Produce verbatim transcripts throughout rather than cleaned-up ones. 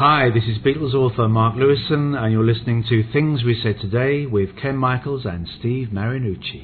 Hi, this is Beatles author Mark Lewison, and you're listening to Things We Said Today with Ken Michaels and Steve Marinucci.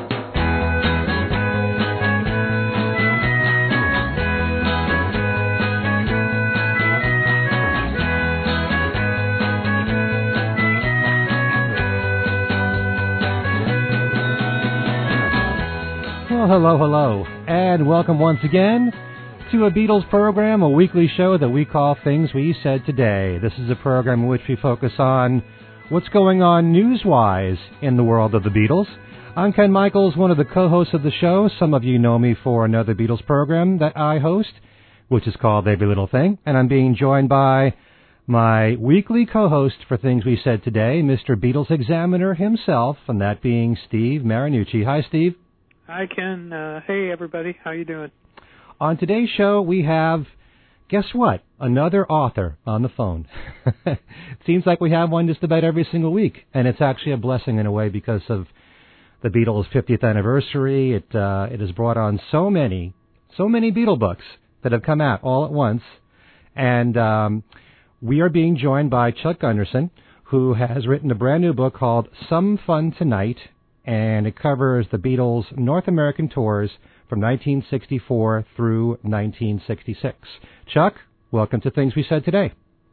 Well, hello, hello, and welcome once again to a Beatles program, a weekly show that we call Things We Said Today. This is a program in which we focus on what's going on news-wise in the world of the Beatles. I'm Ken Michaels, one of the co-hosts of the show. Some of you know me for another Beatles program that I host, which is called Every Little Thing, and I'm being joined by my weekly co-host for Things We Said Today, Mister Beatles Examiner himself, and that being Steve Marinucci. Hi, Steve. Hi, Ken. Uh, hey, everybody. How you doing? On today's show, we have, guess what, another author on the phone. It seems like we have one just about every single week, and it's actually a blessing in a way because of the Beatles' fiftieth anniversary. It uh, it has brought on so many, so many Beatle books that have come out all at once, and um, we are being joined by Chuck Gunderson, who has written a brand new book called Some Fun Tonight, and it covers the Beatles' North American tours from nineteen sixty-four through nineteen sixty-six. Chuck, welcome to Things We Said Today.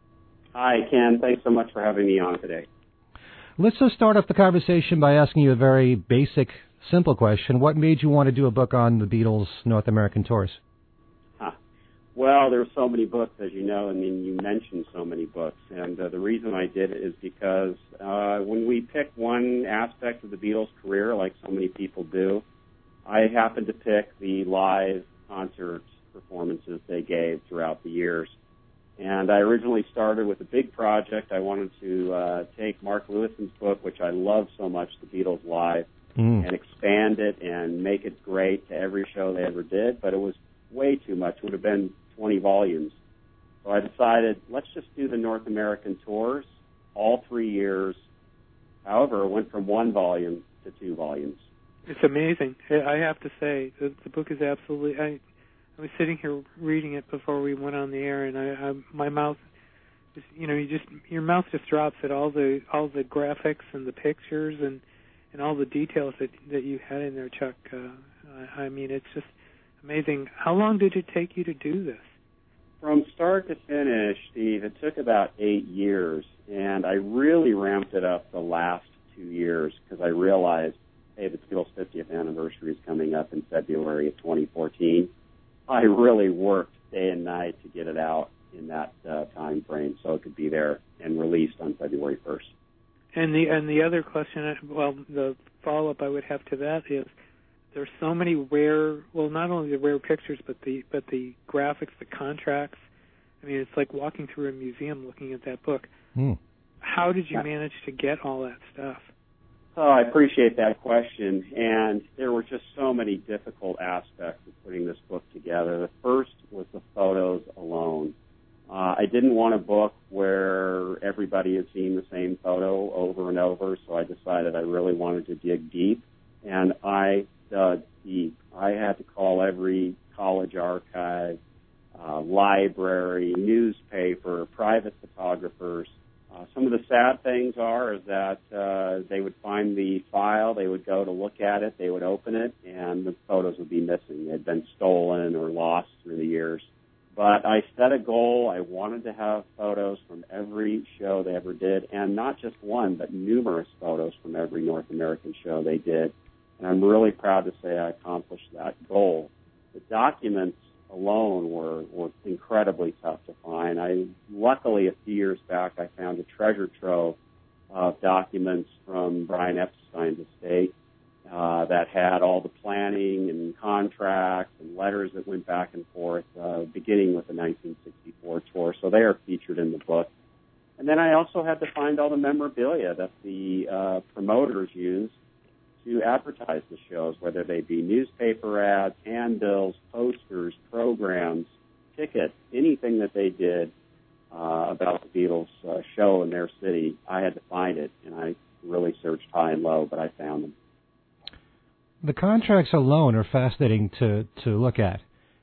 Hi, Ken. Thanks so much for having me on today. Let's just start off the conversation by asking you a very basic, simple question. What made you want to do a book on the Beatles' North American tours? Huh. Well, there are so many books, as you know. I mean, you mentioned so many books. And uh, the reason I did it is because uh, when we pick one aspect of the Beatles' career, like so many people do, I happened to pick the live concert performances they gave throughout the years. And I originally started with a big project. I wanted to uh, take Mark Lewison's book, which I love so much, The Beatles Live, mm. and expand it and make it great to every show they ever did. But it was way too much. It would have been twenty volumes. So I decided, let's just do the North American tours, all three years. However, it went from one volume to two volumes. It's amazing. I have to say, the, the book is absolutely... I, I was sitting here reading it before we went on the air, and I, I my mouth, just, you know, you just your mouth just drops at all the all the graphics and the pictures and, and all the details that that you had in there, Chuck. Uh, I, I mean, it's just amazing. How long did it take you to do this? From start to finish, Steve, it took about eight years, and I really ramped it up the last two years because I realized, hey, the Beatles' fiftieth anniversary is coming up in February of twenty fourteen. I really worked day and night to get it out in that uh, time frame so it could be there and released on February first. And the and the other question, well, the follow-up I would have to that is there's so many rare, well, not only the rare pictures, but the but the graphics, the contracts. I mean, it's like walking through a museum looking at that book. Mm. How did you manage to get all that stuff? Oh, I appreciate that question, and there were just so many difficult aspects of putting this book together. The first was the photos alone. Uh, I didn't want a book where everybody had seen the same photo over and over, so I decided I really wanted to dig deep, and I dug deep. I had to call every college archive, uh, library, newspaper, private photographers. Uh, some of the sad things are is that uh, they would find the file, they would go to look at it, they would open it, and the photos would be missing. They had been stolen or lost through the years. But I set a goal. I wanted to have photos from every show they ever did, and not just one, but numerous photos from every North American show they did. And I'm really proud to say I accomplished that goal. The documents alone were, were incredibly tough to find. I luckily a few years back I found a treasure trove of documents from Brian Epstein's estate uh, that had all the planning and contracts and letters that went back and forth, uh, beginning with the nineteen sixty-four tour. So they are featured in the book. And then I also had to find all the memorabilia that the uh, promoters used to advertise the shows, whether they be newspaper ads, handbills, posters, programs, tickets, anything that they did uh, about the Beatles uh, show in their city. I had to find it, and I really searched high and low, but I found them. The contracts alone are fascinating to, to look at.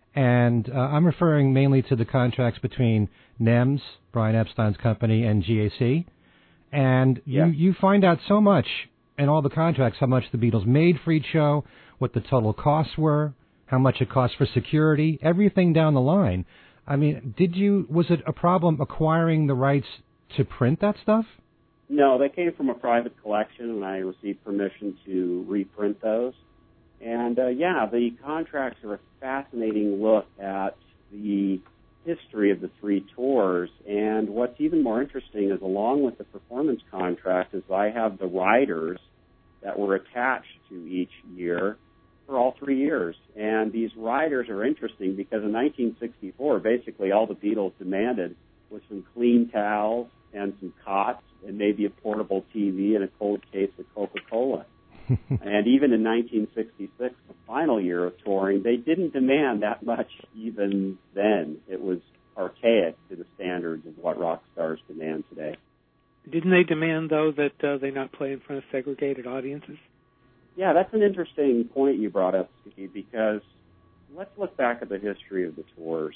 And uh, I'm referring mainly to the contracts between N E M S, Brian Epstein's company, and G A C. And yeah. you, you find out so much in all the contracts, how much the Beatles made for each show, what the total costs were, how much it cost for security, everything down the line. I mean, did you, was it a problem acquiring the rights to print that stuff? No, they came from a private collection, and I received permission to reprint those. And, uh, yeah, the contracts are a fascinating look at the history of the three tours. And what's even more interesting is, along with the performance contract, is I have the riders that were attached to each year for all three years. And these riders are interesting because in nineteen sixty-four, basically all the Beatles demanded was some clean towels and some cots and maybe a portable T V and a cold case of Coca-Cola. And even in nineteen sixty-six, the final year of touring, they didn't demand that much even then. It was archaic to the standards of what rock stars demand today. Didn't they demand, though, that uh, they not play in front of segregated audiences? Yeah, that's an interesting point you brought up, Steve, because let's look back at the history of the tours.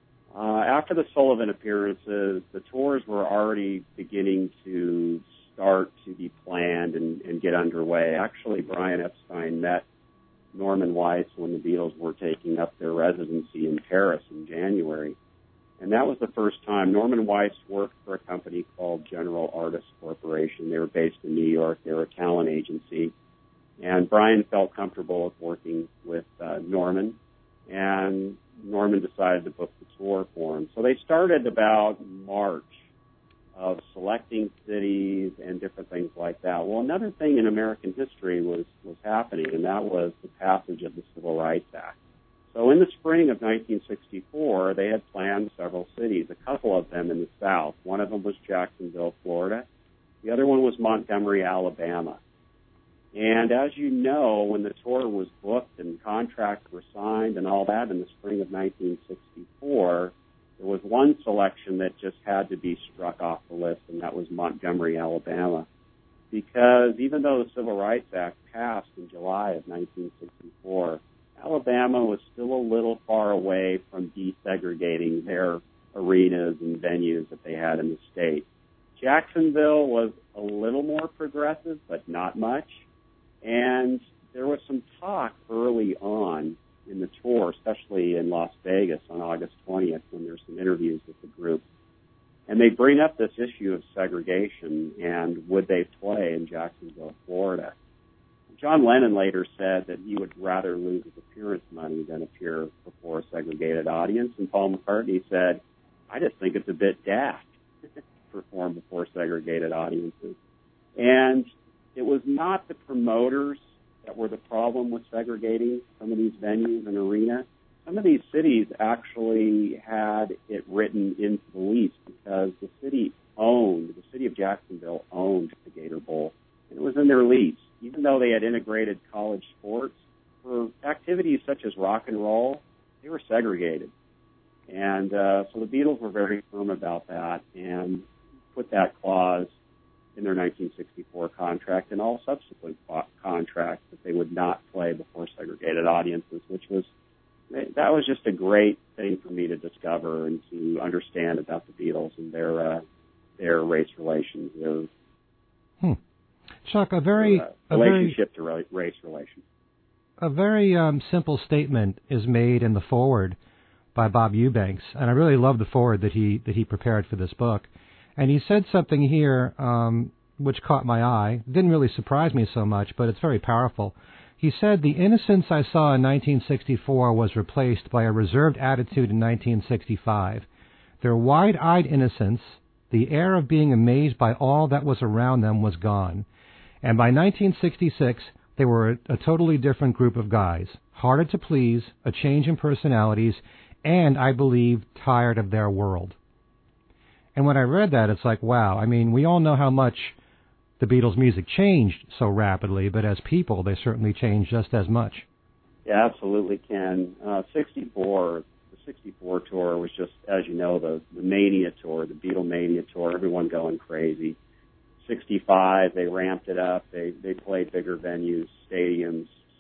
Uh, after the Sullivan appearances, the tours were already beginning to start to be planned and, and get underway. Actually, Brian Epstein met Norman Weiss when the Beatles were taking up their residency in Paris in January. And that was the first time. Norman Weiss worked for a company called General Artists Corporation. They were based in New York. They were a talent agency. And Brian felt comfortable with working with uh, Norman. And Norman decided to book the tour for him. So they started about March of selecting cities and different things like that. Well, another thing in American history was, was happening, and that was the passage of the Civil Rights Act. So in the spring of nineteen sixty-four, they had planned several cities, a couple of them in the South. One of them was Jacksonville, Florida. The other one was Montgomery, Alabama. And as you know, when the tour was booked and contracts were signed and all that in the spring of nineteen sixty-four, there was one selection that just had to be struck off the list, and that was Montgomery, Alabama. Because even though the Civil Rights Act passed in July of nineteen sixty-four, Alabama was still a little far away from desegregating their arenas and venues that they had in the state. Jacksonville was a little more progressive, but not much. And there was some talk early on in the tour, especially in Las Vegas on August twentieth, when there's some interviews with the group. And they bring up this issue of segregation and would they play in Jacksonville, Florida. John Lennon later said that he would rather lose his appearance money than appear before a segregated audience. And Paul McCartney said, I just think it's a bit daft to perform before segregated audiences. And it was not the promoters that were the problem with segregating some of these venues and arenas. Some of these cities actually had it written into the lease because the city owned, the city of Jacksonville owned the Gator Bowl, and it was in their lease. Even though they had integrated college sports, for activities such as rock and roll, they were segregated. And uh, so the Beatles were very firm about that and put that clause in their nineteen sixty-four contract and all subsequent contracts that they would not play before segregated audiences, which was, that was just a great thing for me to discover and to understand about the Beatles and their uh, their race relations. Their, hmm. Chuck, a very their, uh, relationship a very, to race relations. A very um, simple statement is made in the foreword by Bob Eubanks, and I really love the foreword that he that he prepared for this book. And he said something here um, which caught my eye. It didn't really surprise me so much, but it's very powerful. He said, the innocence I saw in nineteen sixty-four was replaced by a reserved attitude in nineteen sixty-five. Their wide-eyed innocence, the air of being amazed by all that was around them, was gone. And by nineteen sixty-six, they were a, a totally different group of guys, harder to please, a change in personalities, and, I believe, tired of their world. And when I read that, it's like, wow, I mean, we all know how much the Beatles' music changed so rapidly, but as people, they certainly changed just as much. Yeah, absolutely, Ken. Uh, sixty-four, the sixty-four tour was just, as you know, the, the Mania tour, the Beatlemania tour, everyone going crazy. sixty-five, they ramped it up. They, they played bigger venues, stadiums,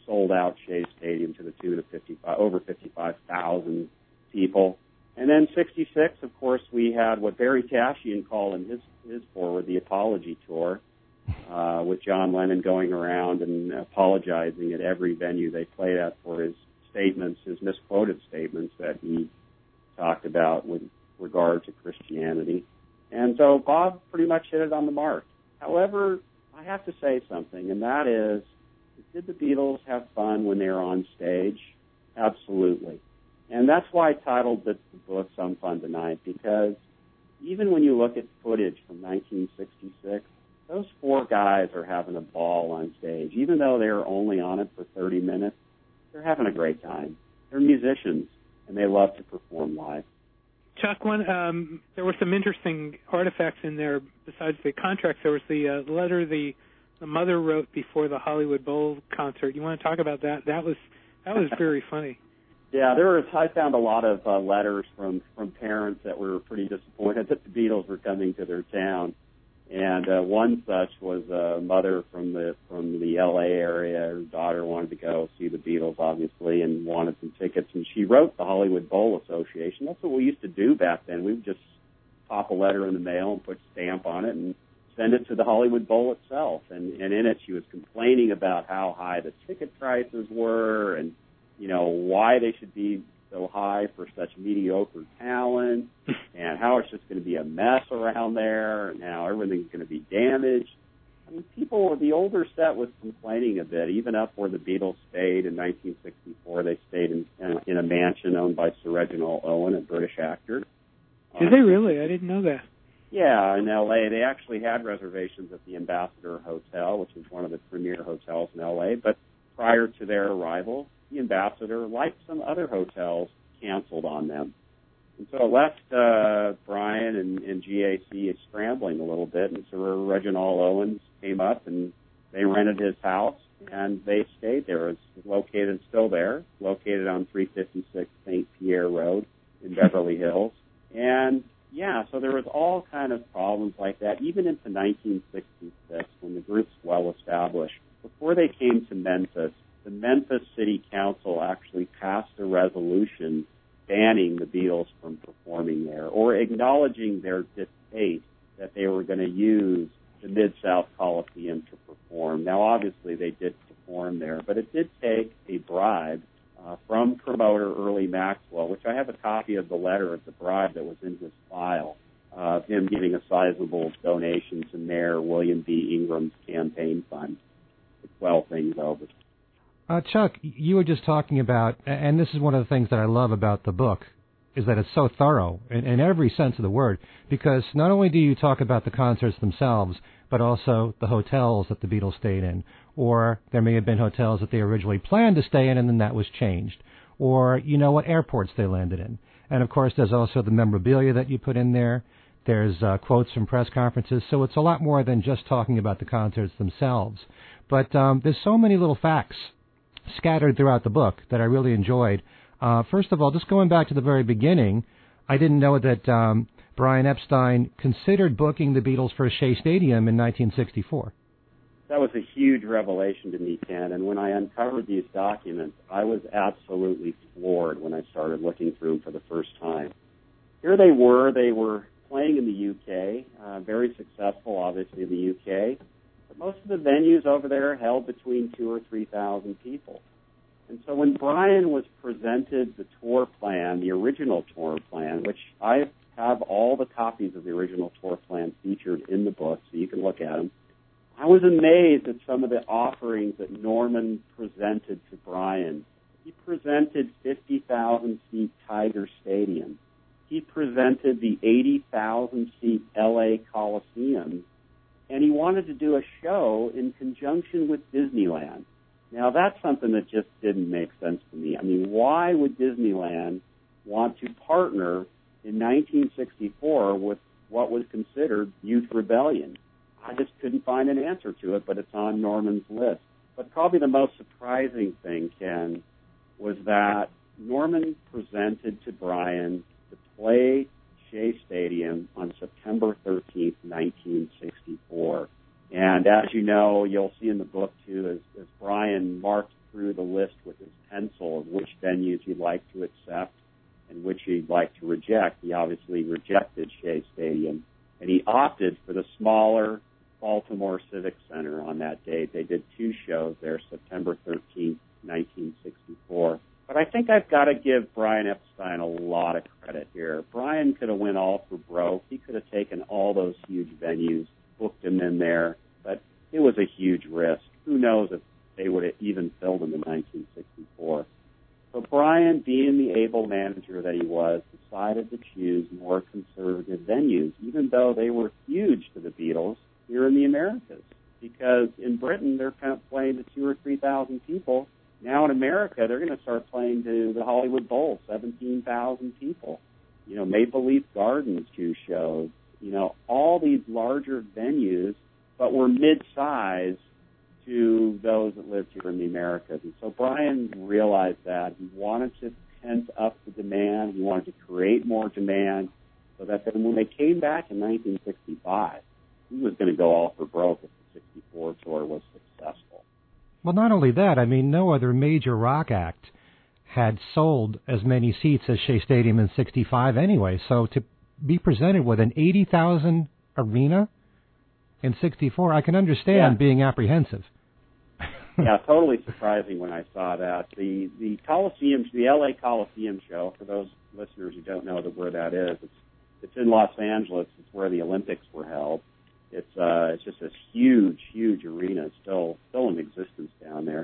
sold out Shea Stadium to the tune of fifty-five, over fifty-five thousand people. And then sixty-six, of course, we had what Barry Tashian called in his, his forward the Apology Tour, uh, with John Lennon going around and apologizing at every venue they played at for his statements, his misquoted statements that he talked about with regard to Christianity. And so Bob pretty much hit it on the mark. However, I have to say something, and that is, did the Beatles have fun when they were on stage? Absolutely. And that's why I titled the book Some Fun Tonight, because even when you look at footage from nineteen sixty-six, those four guys are having a ball on stage. Even though they're only on it for thirty minutes, they're having a great time. They're musicians, and they love to perform live. Chuck, one, um, there were some interesting artifacts in there besides the contracts. There was the uh, letter the the mother wrote before the Hollywood Bowl concert. You want to talk about that? That was that was very funny. Yeah, there was. I found a lot of uh, letters from from parents that were pretty disappointed that the Beatles were coming to their town, and uh, one such was a mother from the from the L A area. Her daughter wanted to go see the Beatles, obviously, and wanted some tickets, and she wrote the Hollywood Bowl Association. That's what we used to do back then. We would just pop a letter in the mail and put a stamp on it and send it to the Hollywood Bowl itself. And, and in it, she was complaining about how high the ticket prices were and, you know, why they should be so high for such mediocre talent and how it's just going to be a mess around there and how everything's going to be damaged. I mean, people, the older set was complaining a bit, even up where the Beatles stayed in nineteen sixty-four. They stayed in, in a mansion owned by Sir Reginald Owen, a British actor. Did um, they really? I didn't know that. Yeah, in L A. They actually had reservations at the Ambassador Hotel, which is one of the premier hotels in L A. But prior to their arrival, the Ambassador, like some other hotels, canceled on them. And so it left uh, Brian and, and G A C scrambling a little bit. And Sir Reginald Owens came up and they rented his house and they stayed there. It's located, still there, located on three fifty-six Saint Pierre Road in Beverly Hills. And yeah, so there was all kind of problems like that, even into nineteen sixty-six when the group's well established. Before they came to Memphis, the Memphis City Council actually passed a resolution banning the Beatles from performing there or acknowledging their distaste that they were going to use the Mid-South Coliseum to perform. Now, obviously, they did perform there, but it did take a bribe Uh, from promoter Early Maxwell, which I have a copy of the letter of the bribe that was in his file, uh, of him giving a sizable donation to Mayor William B. Ingram's campaign fund to quell things over. Uh, Chuck, you were just talking about, and this is one of the things that I love about the book, is that it's so thorough in, in every sense of the word, because not only do you talk about the concerts themselves, but also the hotels that the Beatles stayed in, or there may have been hotels that they originally planned to stay in and then that was changed, or you know what airports they landed in. And of course there's also the memorabilia that you put in there. There's uh, quotes from press conferences, so it's a lot more than just talking about the concerts themselves. But um, there's so many little facts scattered throughout the book that I really enjoyed. Uh, first of all, just going back to the very beginning, I didn't know that um, Brian Epstein considered booking the Beatles for Shea Stadium in nineteen sixty-four. That was a huge revelation to me, Ken, and when I uncovered these documents, I was absolutely floored when I started looking through them for the first time. Here they were. They were playing in the U K, uh, very successful, obviously, in the U K, but most of the venues over there held between two or three thousand people. And so when Brian was presented the tour plan, the original tour plan, which I have all the copies of the original tour plan featured in the book, so you can look at them, I was amazed at some of the offerings that Norman presented to Brian. He presented fifty thousand seat Tiger Stadium. He presented the eighty thousand seat L A Coliseum, and he wanted to do a show in conjunction with Disneyland. Now, that's something that just didn't make sense to me. I mean, why would Disneyland want to partner in nineteen sixty-four with what was considered youth rebellion? I just couldn't find an answer to it, but it's on Norman's list. But probably the most surprising thing, Ken, was that Norman presented to Brian to play Shea Stadium on September thirteenth, nineteen sixty-four. And as you know, you'll see in the book, too, as, as Brian marked through the like to reject. He obviously rejected Shea Stadium, and he opted for the smaller Baltimore Civic Center on that date. They did two shows there, September thirteenth, nineteen sixty-four. But I think I've got to give Brian Epstein a lot of credit here. Brian could have went all for broke. He could have taken all those huge venues, booked them in there, but it was a huge risk. Who knows if they would have even filled them in nineteen sixty-four. So Brian, being the able manager that he was, decided to choose more conservative venues, even though they were huge to the Beatles here in the Americas. Because in Britain, they're kind of playing to two or three thousand people. Now in America, they're going to start playing to the Hollywood Bowl, seventeen thousand people. You know, Maple Leaf Gardens, two shows. You know, all these larger venues, but were mid-size to those that lived here in the Americas. And so Brian realized that. He wanted to pent up the demand. He wanted to create more demand so that then when they came back in nineteen sixty-five, he was going to go all for broke if the sixty-four tour was successful. Well, not only that, I mean, no other major rock act had sold as many seats as Shea Stadium in sixty-five anyway. So to be presented with an eighty thousand arena in sixty-four, I can understand yeah. being apprehensive. Yeah, totally surprising when I saw that. The the Coliseum, the L A Coliseum show, for those listeners who don't know where that is, it's it's in Los Angeles. It's where the Olympics were held. It's uh, it's just this huge, huge arena, still still in existence down there.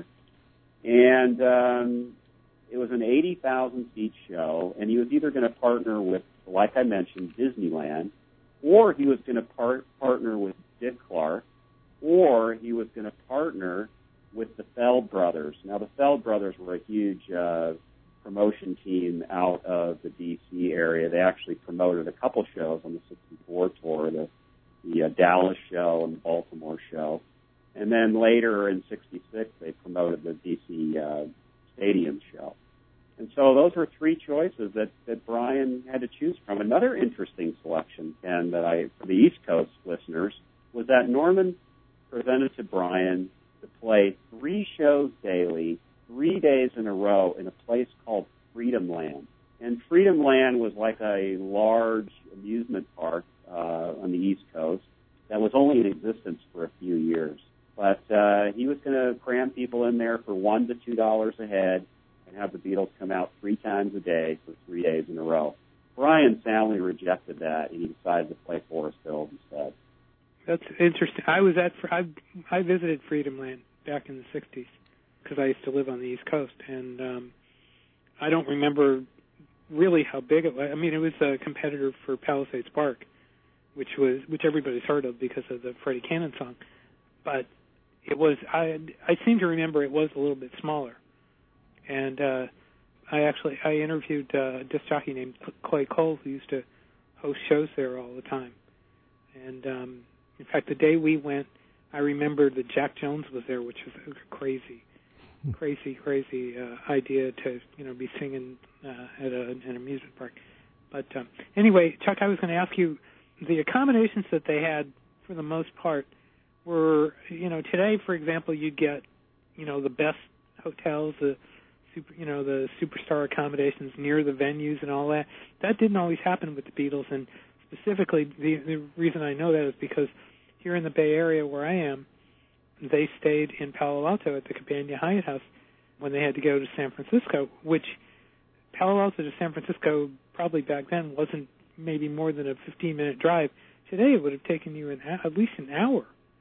And um, it was an eighty thousand seat show, and he was either going to partner with, like I mentioned, Disneyland, or he was going to part, partner with Dick Clark, or he was going to partner with the Feld Brothers. Now, the Feld Brothers were a huge uh, promotion team out of the D C area. They actually promoted a couple shows on the sixty-four tour, the the uh, Dallas show and the Baltimore show. And then later in sixty-six, they promoted the D C uh, Stadium show. And so those were three choices that, that Brian had to choose from. Another interesting selection, Ken, that I, for the East Coast listeners, was that Norman presented to Brian to play three shows daily, three days in a row in a place called Freedom Land. And Freedom Land was like a large amusement park uh, on the East Coast that was only in existence for a few years. But uh, he was going to cram people in there for one to two dollars a head and have the Beatles come out three times a day for three days in a row. Brian soundly rejected that, and he decided to play Forest Hills instead. That's interesting. I was at I I visited Freedom Land back in the sixties because I used to live on the East Coast, and um, I don't remember really how big it was. I mean, it was a competitor for Palisades Park, which was which everybody's heard of because of the Freddie Cannon song. But it was I I seem to remember it was a little bit smaller, and uh, I actually I interviewed uh, a disc jockey named Clay Cole who used to host shows there all the time, and um, in fact the day we went, I remember that Jack Jones was there, which was a crazy, crazy, crazy uh, idea to you know be singing uh, at a, an amusement park. But um, anyway, Chuck, I was going to ask you, the accommodations that they had for the most part were, you know, today, for example, you'd get, you know, the best hotels, the super, you know, the superstar accommodations near the venues and all that. That didn't always happen with the Beatles, and specifically, the, the reason I know that is because here in the Bay Area where I am, they stayed in Palo Alto at the Cabana Hyatt House when they had to go to San Francisco, which Palo Alto to San Francisco probably back then wasn't maybe more than a fifteen-minute drive. Today it would have taken you an, at least an hour.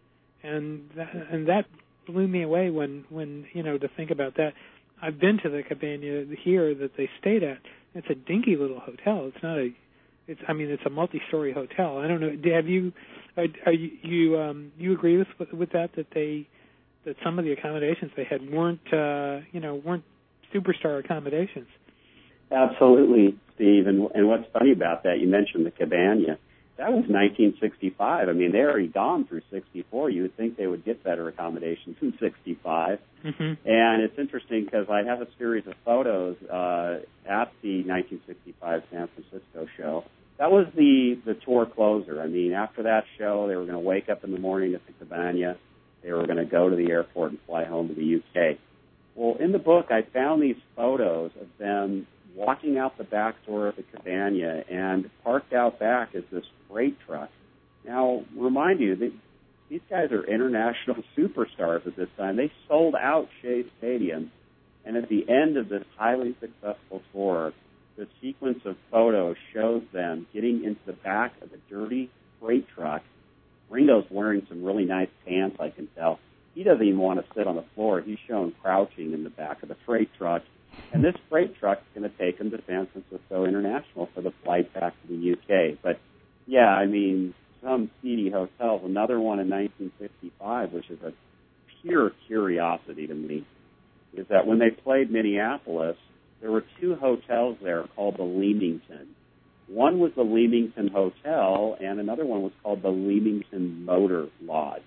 And that, and that blew me away when, when, you know, to think about that. I've been to the Cabana here that they stayed at. It's a dinky little hotel. It's not a, it's, I mean, it's a multi-story hotel. I don't know. Have you, are, are you, you, um, you agree with, with that, that they, that some of the accommodations they had weren't, uh, you know, weren't superstar accommodations? Absolutely, Steve. And, and what's funny about that, you mentioned the Cabana. That was nineteen sixty-five. I mean, they're already gone through sixty-four. You would think they would get better accommodations in sixty-five. Mm-hmm. And it's interesting because I have a series of photos uh, at the nineteen sixty-five San Francisco show. That was the, the tour closer. I mean, after that show, they were going to wake up in the morning at the Cabana. They were going to go to the airport and fly home to the U K. Well, in the book, I found these photos of them walking out the back door of the Cabana, and parked out back is this freight truck. Now, remind you, they, these guys are international superstars at this time. They sold out Shea Stadium, and at the end of this highly successful tour, the sequence of photos shows them getting into the back of a dirty freight truck. Ringo's wearing some really nice pants, I can tell. He doesn't even want to sit on the floor. He's shown crouching in the back of the freight truck. And this freight truck is going to take him to San Francisco International for the flight back to the U K. But, yeah, I mean, some seedy hotels. Another one in nineteen sixty-five, which is a pure curiosity to me, is that when they played Minneapolis, there were two hotels there called the Leamington. One was the Leamington Hotel, and another one was called the Leamington Motor Lodge.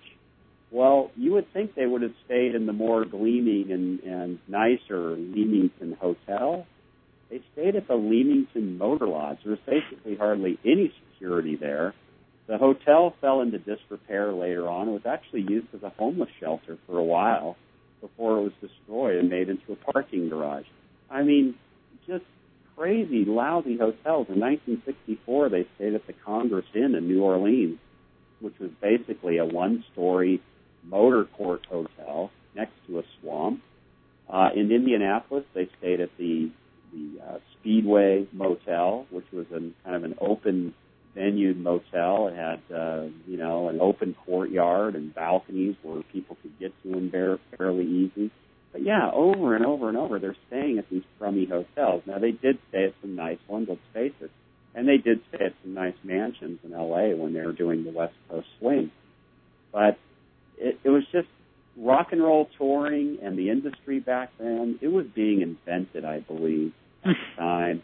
Well, you would think they would have stayed in the more gleaming and, and nicer Leamington Hotel. They stayed at the Leamington Motor Lodge. There was basically hardly any security there. The hotel fell into disrepair later on. It was actually used as a homeless shelter for a while before it was destroyed and made into a parking garage. I mean, just crazy, lousy hotels. In nineteen sixty-four, they stayed at the Congress Inn in New Orleans, which was basically a one-story motor court hotel next to a swamp. Uh, in Indianapolis, they stayed at the the uh, Speedway Motel, which was an, kind of an open venue motel. It had, uh, you know, an open courtyard and balconies where people could get to them very, fairly easy. But, yeah, over and over and over, they're staying at these crummy hotels. Now, they did stay at some nice ones, let's face it. And they did stay at some nice mansions in L A when they were doing the West Coast swing. But it, it was just rock and roll touring and the industry back then. It was being invented, I believe, at the time.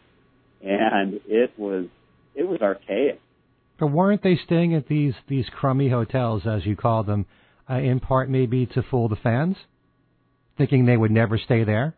And it was it was archaic. But weren't they staying at these, these crummy hotels, as you call them, uh, in part maybe to fool the fans, thinking they would never stay there?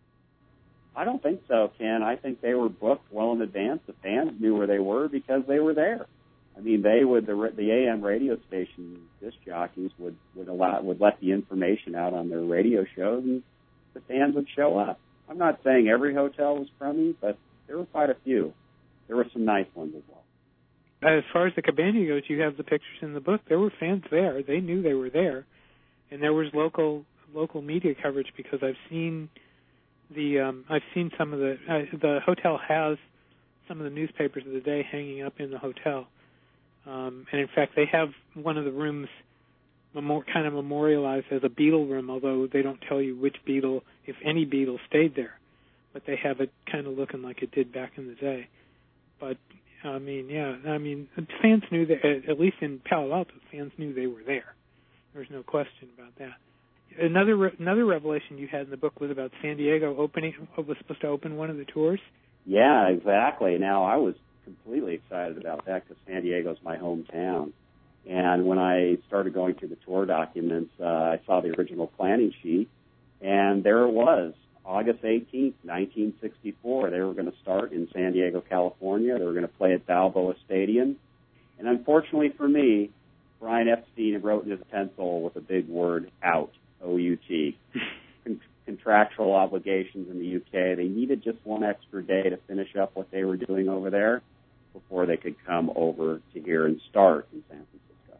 I don't think so, Ken. I think they were booked well in advance. The fans knew where they were because they were there. I mean, they would the the A M radio station disc jockeys would would allow would let the information out on their radio shows, and the fans would show up. I'm not saying every hotel was crummy, but there were quite a few. There were some nice ones as well. As far as the Cabana goes, you have the pictures in the book. There were fans there. They knew they were there, and there was local local media coverage because I've seen the um, I've seen some of the uh, the hotel has some of the newspapers of the day hanging up in the hotel, um, and in fact they have one of the rooms memor- kind of memorialized as a Beatle room, although they don't tell you which Beatle, if any Beatle, stayed there, but they have it kind of looking like it did back in the day. But I mean, yeah, I mean, fans knew that, at least in Palo Alto, fans knew they were there. There's no question about that. Another another revelation you had in the book was about San Diego opening, was supposed to open one of the tours. Yeah, exactly. Now, I was completely excited about that because San Diego's my hometown. And when I started going through the tour documents, uh, I saw the original planning sheet, and there it was, August eighteenth, nineteen sixty-four. They were going to start in San Diego, California. They were going to play at Balboa Stadium. And unfortunately for me, Brian Epstein wrote in his pencil with a big word, out, O U T. Con- contractual obligations in the U K. They needed just one extra day to finish up what they were doing over there before they could come over to here and start in San Francisco.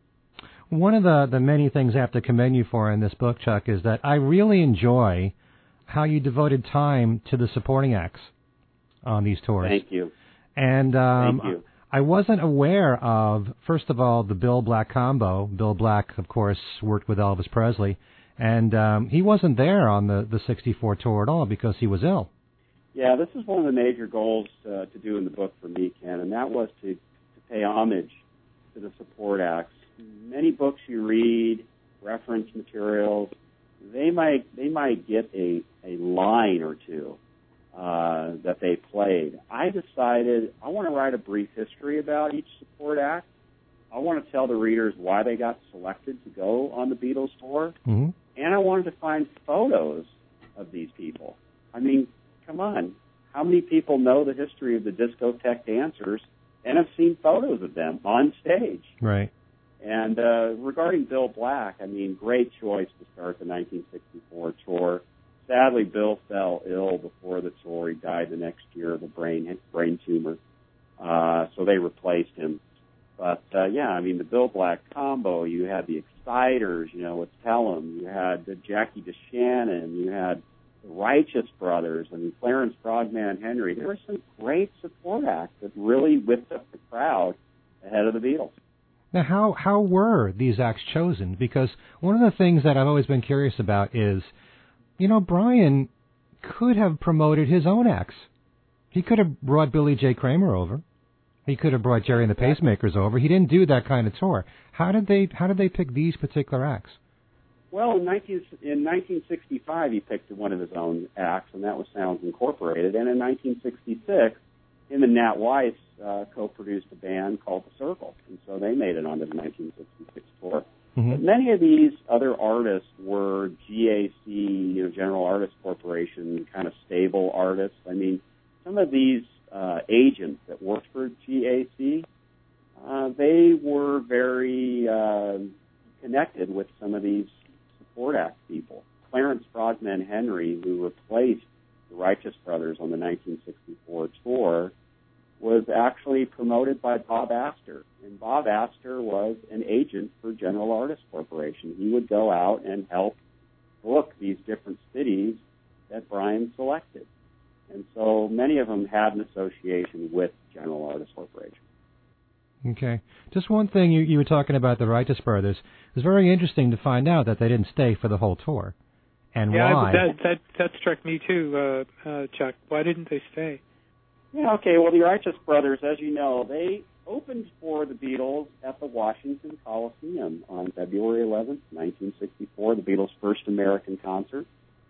One of the, the many things I have to commend you for in this book, Chuck, is that I really enjoy how you devoted time to the supporting acts on these tours. Thank you. And um, Thank you. I wasn't aware of, first of all, the Bill Black combo. Bill Black, of course, worked with Elvis Presley, and um, he wasn't there on the, the sixty-four tour at all because he was ill. Yeah, this is one of the major goals uh, to do in the book for me, Ken, and that was to, to pay homage to the support acts. Many books you read, reference materials, they might they might get a, a line or two uh, that they played. I decided I want to write a brief history about each support act. I want to tell the readers why they got selected to go on the Beatles tour, mm-hmm. and I wanted to find photos of these people. I mean, come on, how many people know the history of the discotheque dancers and have seen photos of them on stage? Right. And uh, regarding Bill Black, I mean, great choice to start the nineteen sixty-four tour. sadly, Bill fell ill before the tour. He died the next year of a brain brain tumor. Uh, so they replaced him. But, uh, yeah, I mean, the Bill Black combo, you had the Exciters, you know, with Tellem. You had the Jackie DeShannon. You had the Righteous Brothers and Clarence Frogman Henry. There were some great support acts that really whipped up the crowd ahead of the Beatles. Now, how, how were these acts chosen? Because one of the things that I've always been curious about is, you know, Brian could have promoted his own acts. He could have brought Billy J. Kramer over. He could have brought Jerry and the Pacemakers over. He didn't do that kind of tour. How did they How did they pick these particular acts? Well, in, nineteen, in nineteen sixty-five, he picked one of his own acts, and that was Sounds Incorporated. And in nineteen sixty-six, him and Nat Weiss uh, co-produced a band called The Circle, and so they made it onto the nineteen sixty-six tour. Mm-hmm. But many of these other artists were G A C, you know, General Artists Corporation, kind of stable artists. I mean, some of these uh, agents that worked for G A C, uh, they were very uh, connected with some of these support act people. Clarence Frogman Henry, who replaced the Righteous Brothers on the nineteen sixty-four tour, was actually promoted by Bob Astor. And Bob Astor was an agent for General Artists Corporation. He would go out and help book these different cities that Brian selected. And so many of them had an association with General Artists Corporation. Okay. Just one thing, you, you were talking about the Righteous Brothers. It was very interesting to find out that they didn't stay for the whole tour. And yeah, why? Yeah, that, that, that struck me too, uh, uh, Chuck. Why didn't they stay? Yeah, okay, well, the Righteous Brothers, as you know, they opened for the Beatles at the Washington Coliseum on February eleventh, nineteen sixty-four, the Beatles' first American concert.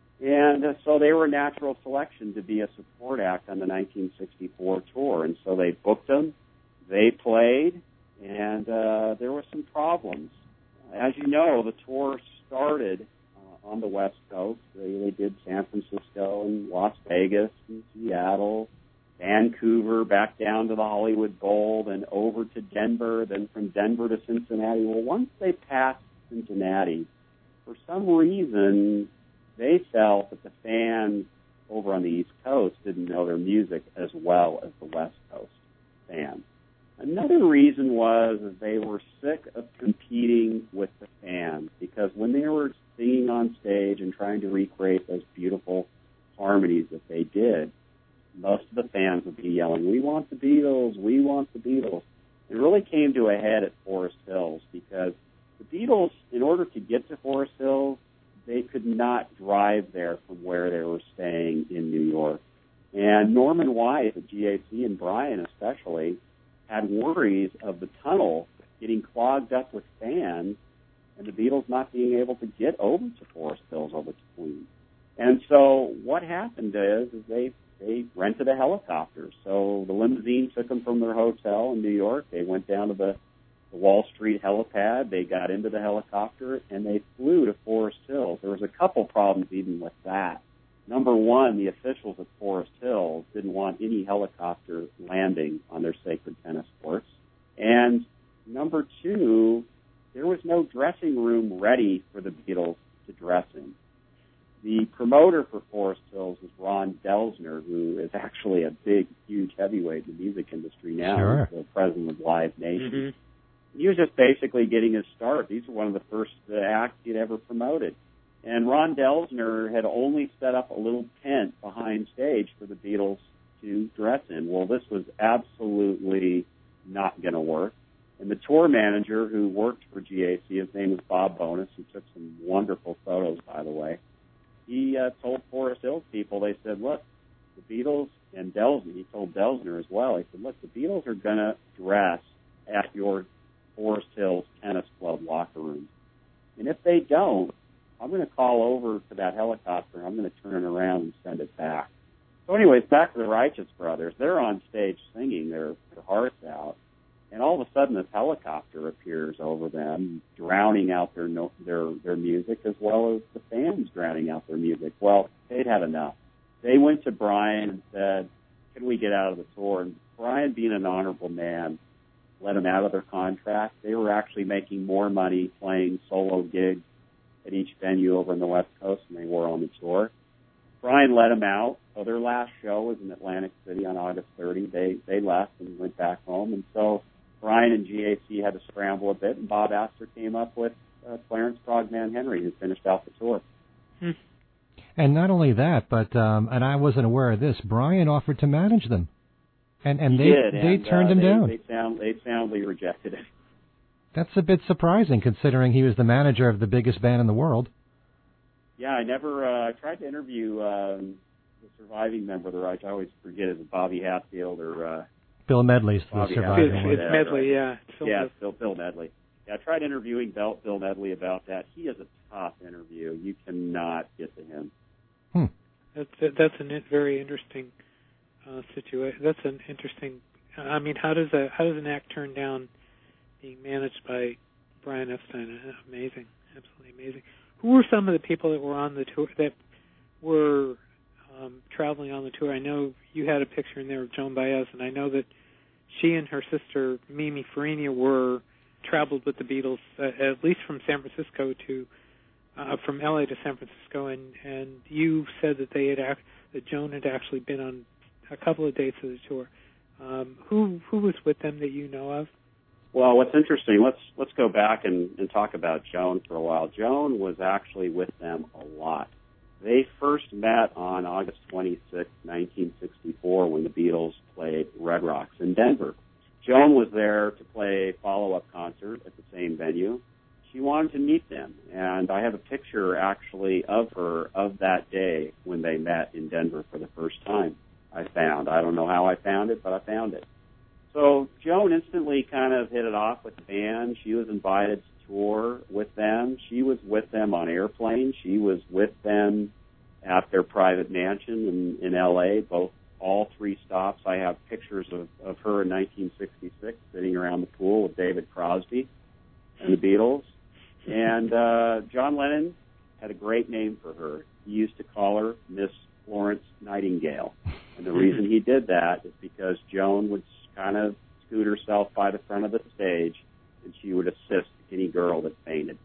And uh, so they were a natural selection to be a support act on the nineteen sixty-four tour. And so they booked them, they played, and uh, there were some problems. As you know, the tour started uh, on the West Coast. They, they did San Francisco and Las Vegas and Seattle, Vancouver, back down to the Hollywood Bowl, then over to Denver, then from Denver to Cincinnati. Well, once they passed Cincinnati, for some reason, they felt that the fans over on the East Coast didn't know their music as well as the West Coast fans. Another reason was that they were sick of competing with the fans, because when they were singing on stage and trying to recreate those beautiful harmonies that they did, most of the fans would be yelling, "We want the Beatles, we want the Beatles." It really came to a head at Forest Hills, because the Beatles, in order to get to Forest Hills, they could not drive there from where they were staying in New York. And Norman Weiss at G A C, and Brian especially, had worries of the tunnel getting clogged up with fans and the Beatles not being able to get over to Forest Hills over to Queens. And so what happened is, is they they rented a helicopter. So the limousine took them from their hotel in New York. They went down to the, the Wall Street helipad. They got into the helicopter, and they flew to Forest Hills. There was a couple problems even with that. Number one, the officials at Forest Hills didn't want any helicopter landing on their sacred tennis courts. And number two, there was no dressing room ready for the Beatles to dress in. The promoter for Forest Hills was Ron Delsner, who is actually a big, huge heavyweight in the music industry now. Sure. He's the president of Live Nation. Mm-hmm. He was just basically getting his start. These were one of the first uh, acts he'd ever promoted. And Ron Delsner had only set up a little tent behind stage for the Beatles to dress in. Well, this was absolutely not going to work. And the tour manager who worked for G A C, his name was Bob Bonus, who took some wonderful photos, by the way, he uh, told Forest Hills people, they said, look, the Beatles, and Delsner, he told Delsner as well, he said, look, the Beatles are going to dress at your Forest Hills Tennis Club locker room. And if they don't, I'm going to call over to that helicopter, and I'm going to turn it around and send it back. So anyways, back to the Righteous Brothers. They're on stage singing their, their hearts out, and all of a sudden this helicopter appears over them, drowning out their no, their their music, as well as the fans drowning out their music. Well, they'd had enough. They went to Brian and said, can we get out of the tour? And Brian, being an honorable man, let them out of their contract. They were actually making more money playing solo gigs at each venue over on the West Coast than they were on the tour. Brian let them out. So their last show was in Atlantic City on August thirtieth. They they left and went back home, and so Brian and G A C had to scramble a bit, and Bob Astor came up with uh, Clarence Frogman Henry, who finished out the tour. Hmm. And not only that, but um, and I wasn't aware of this. Brian offered to manage them, and and he they did, they and, turned uh, him they, down. They sound they soundly rejected it. That's a bit surprising, considering he was the manager of the biggest band in the world. Yeah, I never. Uh, I tried to interview um, the surviving member of the Reich. I always forget it was Bobby Hatfield or uh, Bill Medley's the Bobby surviving It's, one. it's Medley, yeah. It's yeah, it's Bill, Bill Medley. Yeah, I tried interviewing Bill, Bill Medley about that. He is a tough interview. You cannot get to him. Hmm. That's that's a very interesting uh, situation. That's an interesting. I mean, how does a how does an act turn down being managed by Brian Epstein? Amazing, absolutely amazing. Who were some of the people that were on the tour that were um, traveling on the tour? I know you had a picture in there of Joan Baez, and I know that she and her sister Mimi Farina were traveled with the Beatles uh, at least from San Francisco to uh, from L A to San Francisco, and, and you said that they had act, that Joan had actually been on a couple of dates of the tour. Um, who who was with them that you know of? Well, what's interesting, let's let's go back and, and talk about Joan for a while. Joan was actually with them a lot. They first met on August twenty-sixth, nineteen sixty-four, when the Beatles played Red Rocks in Denver. Joan was there to play a follow-up concert at the same venue. She wanted to meet them, and I have a picture, actually, of her of that day when they met in Denver for the first time. I found. I don't know how I found it, but I found it. So Joan instantly kind of hit it off with the band. She was invited to tour with them. She was with them on airplanes. She was with them at their private mansion in, in L A, both all three stops. I have pictures of, of her in nineteen sixty-six sitting around the pool with David Crosby and the Beatles. And uh, John Lennon had a great name for her. He used to call her Miss Florence Nightingale. And the reason he did that is because Joan would kind of scoot herself by the front of the stage, and she would assist any girl that fainted.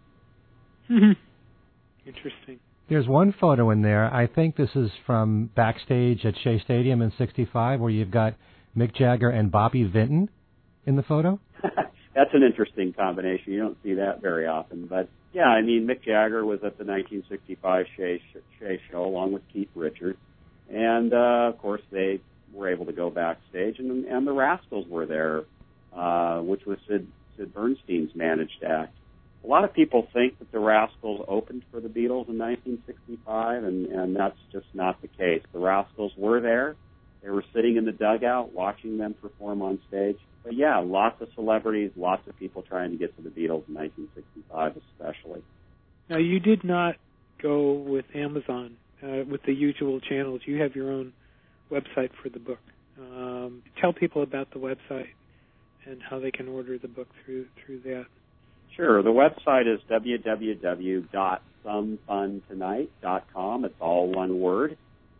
Interesting. There's one photo in there. I think this is from backstage at Shea Stadium in sixty-five, where you've got Mick Jagger and Bobby Vinton in the photo. That's an interesting combination. You don't see that very often. But, yeah, I mean, Mick Jagger was at the nineteen sixty-five Shea, Shea show along with Keith Richards. And, uh, of course, they were able to go backstage, and, and the Rascals were there, uh, which was Sid, Sid Bernstein's managed act. A lot of people think that the Rascals opened for the Beatles in nineteen sixty-five, and, and that's just not the case. The Rascals were there. They were sitting in the dugout watching them perform on stage. But, yeah, lots of celebrities, lots of people trying to get to the Beatles in nineteen sixty-five especially. Now, you did not go with Amazon, uh, with the usual channels. You have your own website for the book. Um, tell people about the website and how they can order the book through through that. Sure. The website is w w w dot some fun tonight dot com. It's all one word.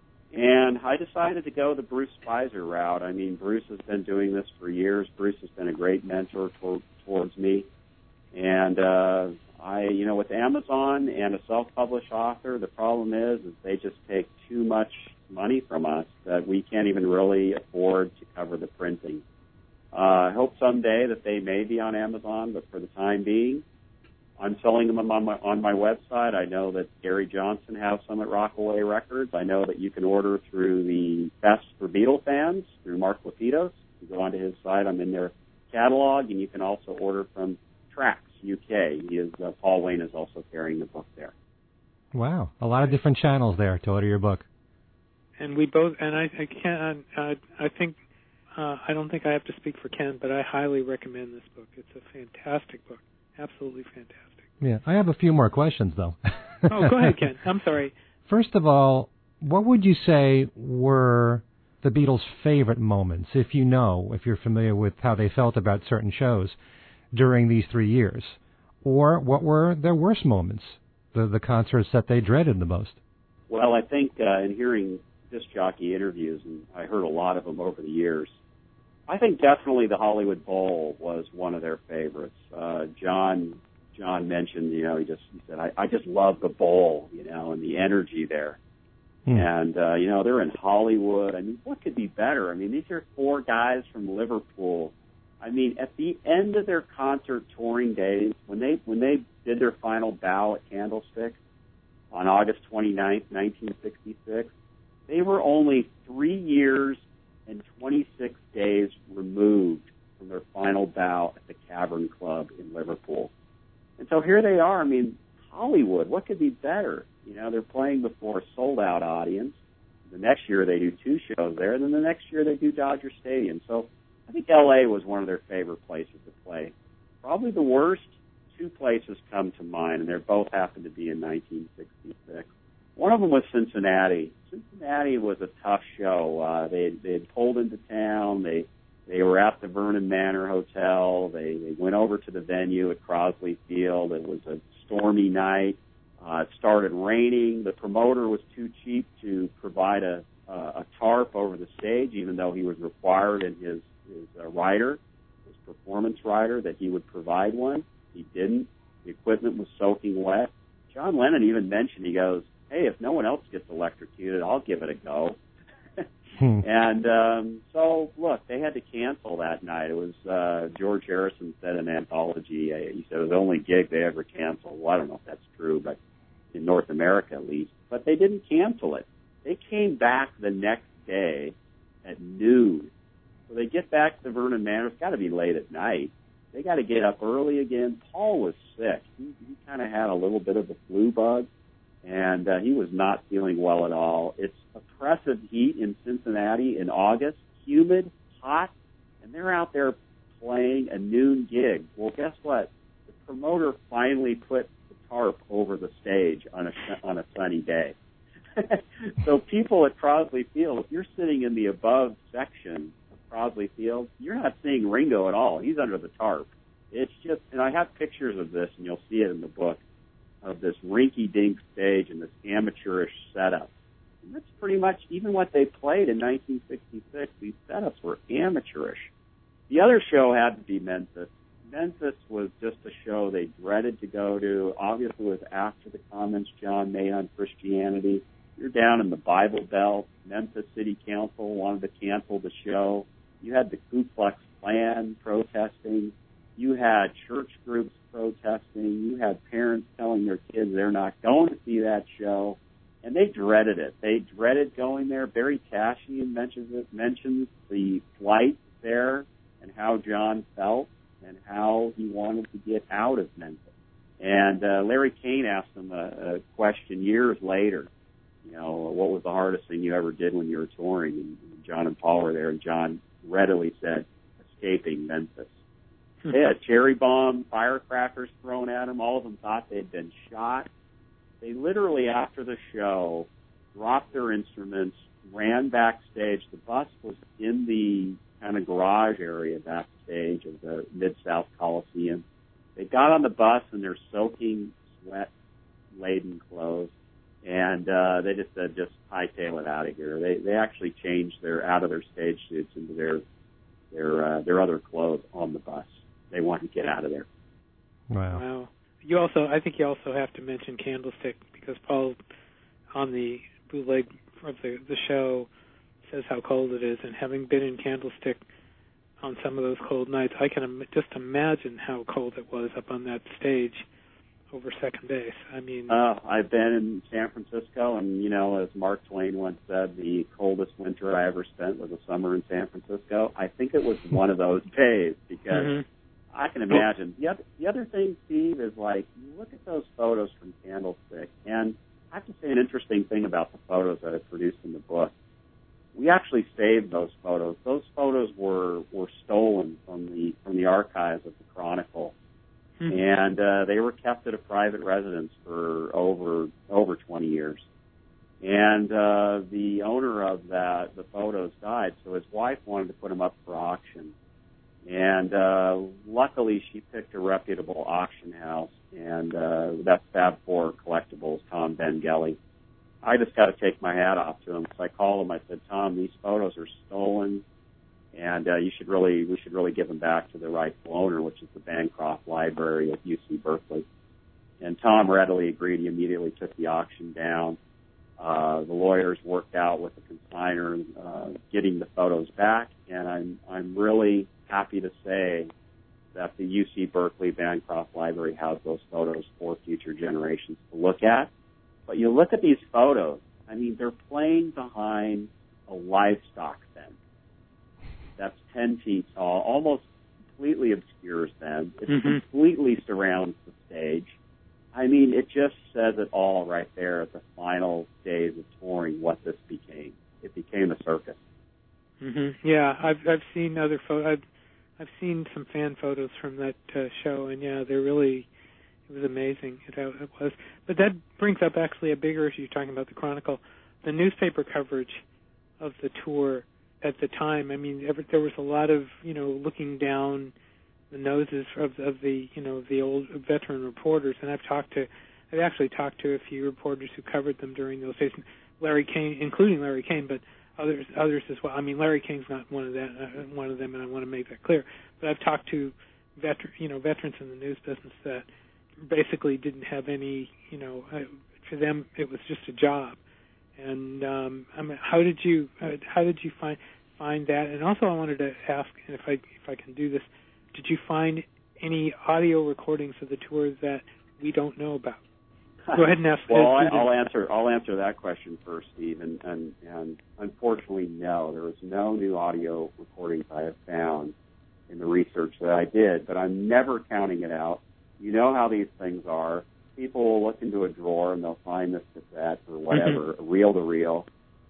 And I decided to go the Bruce Spicer route. I mean, Bruce has been doing this for years. Bruce has been a great mentor to- towards me. And uh, I, you know, with Amazon and a self-published author, the problem is, is they just take too much money from us that we can't even really afford to cover the printing. Uh, I hope someday that they may be on Amazon, but for the time being, I'm selling them on my on my website. I know that Gary Johnson has some at Rockaway Records. I know that you can order through the Best for Beatle Fans, through Mark Lapidus. You go onto his site, I'm in their catalog, and you can also order from Trax U K. He is, uh, Paul Wayne is also carrying the book there. Wow, a lot of different channels there to order your book. And we both, and I, I can, I, I think, uh, I don't think I have to speak for Ken, but I highly recommend this book. It's a fantastic book, absolutely fantastic. Yeah, I have a few more questions though. Oh, go ahead, Ken. I'm sorry. First of all, what would you say were the Beatles' favorite moments, if you know, if you're familiar with how they felt about certain shows during these three years? Or what were their worst moments, the, the concerts that they dreaded the most? Well, I think uh, in hearing disc jockey interviews, and I heard a lot of them over the years, I think definitely the Hollywood Bowl was one of their favorites. Uh, John John mentioned, you know, he just he said, I, I just love the bowl, you know, and the energy there. Hmm. And, uh, you know, they're in Hollywood. I mean, what could be better? I mean, these are four guys from Liverpool. I mean, at the end of their concert touring days, when they when they did their final bow at Candlestick on August twenty-ninth, nineteen sixty-six, they were only three years and twenty-six days removed from their final bow at the Cavern Club in Liverpool. And so here they are. I mean, Hollywood, what could be better? You know, they're playing before a sold-out audience. The next year they do two shows there, and then the next year they do Dodger Stadium. So I think L A was one of their favorite places to play. Probably the worst, two places come to mind, and they both happen to be in nineteen sixty-six. One of them was Cincinnati. Cincinnati was a tough show. Uh, they they had pulled into town. They they were at the Vernon Manor Hotel. They they went over to the venue at Crosley Field. It was a stormy night. Uh, it started raining. The promoter was too cheap to provide a a, a tarp over the stage, even though he was required in his his uh, rider, his performance rider, that he would provide one. He didn't. The equipment was soaking wet. John Lennon even mentioned, he goes, hey, if no one else gets electrocuted, I'll give it a go. hmm. And um, so, look, they had to cancel that night. It was, uh, George Harrison said in Anthology, uh, he said it was the only gig they ever canceled. Well, I don't know if that's true, but in North America at least. But they didn't cancel it. They came back the next day at noon. So they get back to the Vernon Manor. It's got to be late at night. They got to get up early again. Paul was sick. He, he kind of had a little bit of the flu bug, and uh, he was not feeling well at all. It's oppressive heat in Cincinnati in August, humid, hot, and they're out there playing a noon gig. Well, guess what? The promoter finally put the tarp over the stage on a, on a sunny day. So people at Crosley Field, if you're sitting in the above section of Crosley Field, you're not seeing Ringo at all. He's under the tarp. It's just, and I have pictures of this, and you'll see it in the book, of this rinky-dink stage and this amateurish setup. And that's pretty much even what they played in nineteen sixty-six. These setups were amateurish. The other show had to be Memphis. Memphis was just a show they dreaded to go to. Obviously, it was after the comments John made on Christianity. You're down in the Bible Belt. Memphis City Council wanted to cancel the show. You had the Ku Klux Klan protesting. You had church groups protesting. You had parents telling their kids they're not going to see that show. And they dreaded it. They dreaded going there. Barry Cashian mentions it, mentions the flight there and how John felt and how he wanted to get out of Memphis. And uh, Larry Kane asked him a, a question years later. You know, what was the hardest thing you ever did when you were touring? And John and Paul were there, and John readily said, escaping Memphis. They had cherry bomb, firecrackers thrown at them. All of them thought they'd been shot. They literally, after the show, dropped their instruments, ran backstage. The bus was in the kind of garage area backstage of the Mid-South Coliseum. They got on the bus in their soaking, sweat-laden clothes. And uh, they just said, just hightail it out of here. They they actually changed their out of their stage suits into their their uh, their other clothes on the bus. They wanted to get out of there. Wow. Wow. You also, I think you also have to mention Candlestick, because Paul, on the bootleg of the the show, says how cold it is. And having been in Candlestick on some of those cold nights, I can im- just imagine how cold it was up on that stage over second base. I mean, uh, I've been in San Francisco, and you know, as Mark Twain once said, the coldest winter I ever spent was a summer in San Francisco. I think it was one of those days, because mm-hmm. I can imagine. The other, the other thing, Steve, is like, you look at those photos from Candlestick, and I have to say an interesting thing about the photos that I produced in the book. We actually saved those photos. Those photos were were stolen from the from the archives of the Chronicle. Mm-hmm. And uh, they were kept at a private residence for over over twenty years. And uh, the owner of that, the photos, died, so his wife wanted to put them up for auction. And uh, luckily, she picked a reputable auction house, and uh, that's Fab Four Collectibles, Tom Bengelli. I just got to take my hat off to him. So I called him. I said, Tom, these photos are stolen. And uh, you should really, we should really give them back to the rightful owner, which is the Bancroft Library at U C Berkeley. And Tom readily agreed. He immediately took the auction down. Uh, the lawyers worked out with the consignor uh, getting the photos back, and I'm I'm really happy to say that the U C Berkeley Bancroft Library has those photos for future generations to look at. But you look at these photos, I mean, they're playing behind a livestock fence that's ten feet tall, almost completely obscures them. It mm-hmm. completely surrounds the stage. I mean, it just says it all right there at the final days of touring, what this became. It became a circus. Mm-hmm. Yeah, I've I've seen other photos. I've, I've seen some fan photos from that uh, show, and yeah, they're really, it was amazing how it was. But that brings up actually a bigger issue, talking about the Chronicle, the newspaper coverage of the tour at the time. I mean, ever, there was a lot of, you know, looking down the noses of, of the, you know, the old veteran reporters, and I've talked to, I've actually talked to a few reporters who covered them during those days, Larry King, including Larry King, but others, others as well. I mean, Larry King's not one of that, uh, one of them, and I want to make that clear. But I've talked to veteran, you know, veterans in the news business that basically didn't have any, you know, uh, for them it was just a job. And um, I mean, how did you, uh, how did you find find that? And also, I wanted to ask, if I if I can do this. Did you find any audio recordings of the tour that we don't know about? Go ahead and ask. Well, I, I'll answer. I'll answer that question first, Steve. And, and, and unfortunately, no, there is no new audio recordings I have found in the research that I did. But I'm never counting it out. You know how these things are. People will look into a drawer and they'll find this cassette or whatever, mm-hmm. reel to reel.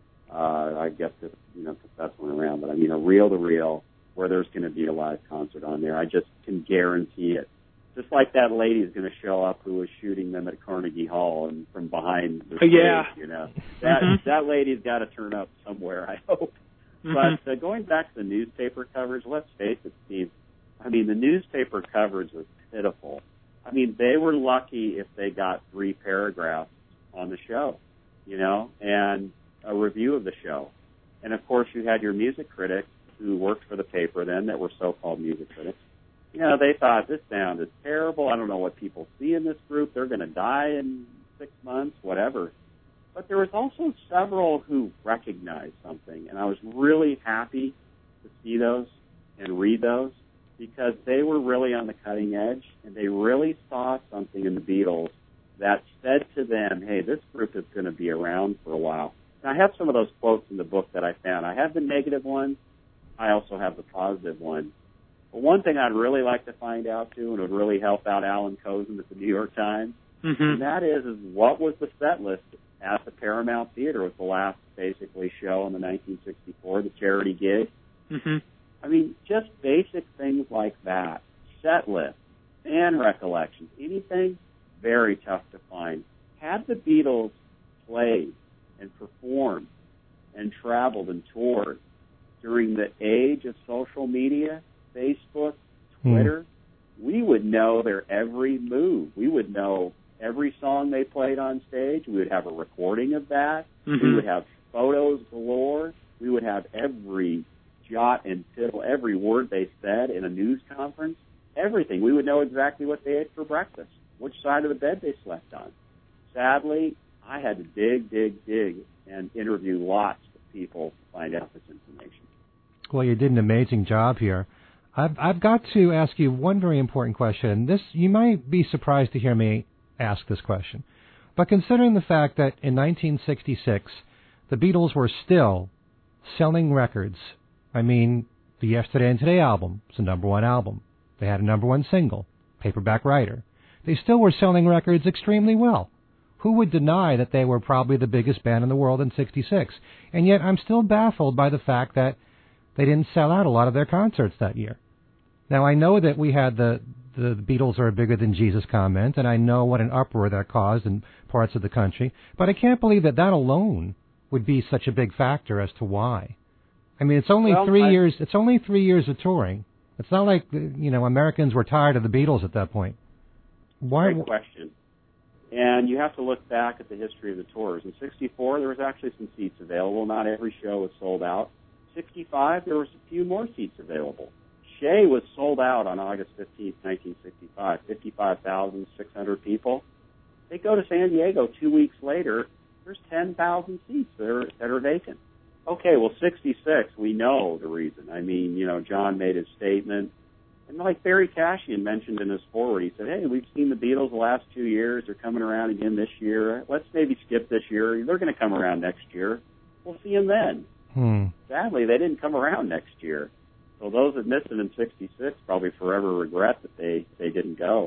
Uh, I guess this, you know, cassettes went around, but I mean a reel to reel, where there's going to be a live concert on there. I just can guarantee it. Just like that lady is going to show up who was shooting them at Carnegie Hall and from behind the stage, yeah. you know. That mm-hmm. that lady's got to turn up somewhere, I hope. Mm-hmm. But uh, going back to the newspaper coverage, let's face it, Steve, I mean, the newspaper coverage was pitiful. I mean, they were lucky if they got three paragraphs on the show, you know, and a review of the show. And, of course, you had your music critics who worked for the paper then that were so-called music critics. You know, they thought, this sound is terrible. I don't know what people see in this group. They're going to die in six months, whatever. But there was also several who recognized something, and I was really happy to see those and read those because they were really on the cutting edge, and they really saw something in the Beatles that said to them, hey, this group is going to be around for a while. And I have some of those quotes in the book that I found. I have the negative ones. I also have the positive ones. But one thing I'd really like to find out, too, and it would really help out Alan Kozin at the New York Times, mm-hmm. and that is, is what was the set list at the Paramount Theater with the last, basically, show in the nineteen sixty-four, the charity gig. Mm-hmm. I mean, just basic things like that. Set list, fan recollections, anything, very tough to find. Had the Beatles played and performed and traveled and toured during the age of social media, Facebook, Twitter, mm. we would know their every move. We would know every song they played on stage. We would have a recording of that. Mm-hmm. We would have photos galore. We would have every jot and tittle, every word they said in a news conference, everything. We would know exactly what they ate for breakfast, which side of the bed they slept on. Sadly, I had to dig, dig, dig, and interview lots of people to find out this information. Well, you did an amazing job here. I've, I've got to ask you one very important question. This, you might be surprised to hear me ask this question, but considering the fact that in nineteen sixty-six, the Beatles were still selling records. I mean, the Yesterday and Today album was a number one album. They had a number one single, Paperback Writer. They still were selling records extremely well. Who would deny that they were probably the biggest band in the world in sixty-six? And yet I'm still baffled by the fact that they didn't sell out a lot of their concerts that year. Now, I know that we had the, the Beatles are bigger than Jesus comment, and I know what an uproar that caused in parts of the country, but I can't believe that that alone would be such a big factor as to why. I mean, it's only well, three I... years. It's only three years of touring. It's not like, you know, Americans were tired of the Beatles at that point. Why? Great question. And you have to look back at the history of the tours. In sixty-four, there was actually some seats available. Not every show was sold out. sixty-five, there was a few more seats available. Shea was sold out on August fifteenth, nineteen sixty-five, fifty-five thousand six hundred people. They go to San Diego two weeks later, there's ten thousand seats that are, that are vacant. Okay, well, sixty-six, we know the reason. I mean, you know, John made his statement. And like Barry Cashian mentioned in his foreword, he said, hey, we've seen the Beatles the last two years. They're coming around again this year. Let's maybe skip this year. They're going to come around next year. We'll see them then. Hmm. Sadly, they didn't come around next year. So those that missed it in sixty-six probably forever regret that they, they didn't go.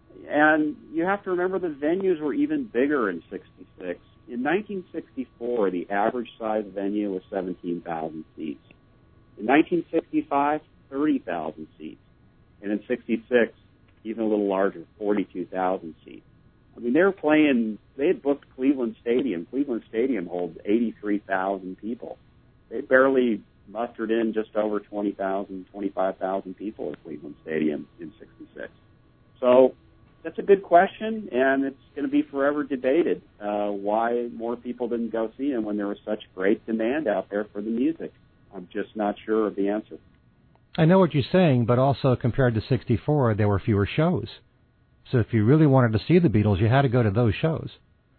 And you have to remember the venues were even bigger in sixty-six. In nineteen sixty-four, the average size venue was seventeen thousand seats. In nineteen sixty-five, thirty thousand seats. And in sixty-six, even a little larger, forty-two thousand seats. I mean, they were playing, they had booked Cleveland Stadium. Cleveland Stadium holds eighty-three thousand people. They barely mustered in just over twenty thousand, twenty-five thousand people at Cleveland Stadium in sixty-six. So that's a good question, and it's going to be forever debated uh, why more people didn't go see him when there was such great demand out there for the music. I'm just not sure of the answer. I know what you're saying, but also compared to sixty-four, there were fewer shows. So if you really wanted to see the Beatles, you had to go to those shows.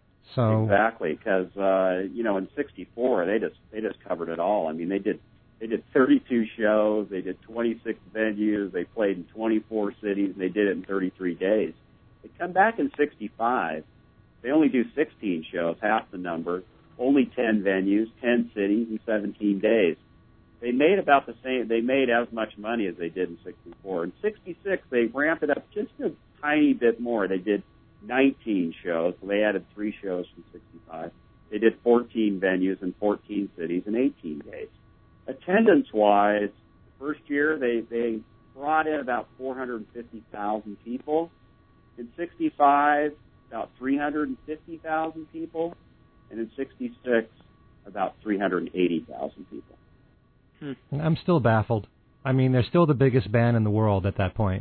So exactly, because uh, you know, in sixty-four, they just they just covered it all. I mean, they did they did thirty-two shows, they did twenty-six venues, they played in twenty-four cities, and they did it in thirty-three days. They come back in sixty-five, they only do sixteen shows, half the number, only ten venues, ten cities, in seventeen days. They made about the same, they made as much money as they did in sixty-four. In sixty-six, they ramped it up just a tiny bit more. They did nineteen shows, so they added three shows from sixty-five. They did fourteen venues in fourteen cities in eighteen days. Attendance-wise, the first year, they, they brought in about four hundred fifty thousand people. In sixty-five, about three hundred fifty thousand people. And in sixty-six, about three hundred eighty thousand people. Hmm. I'm still baffled. I mean, they're still the biggest band in the world at that point.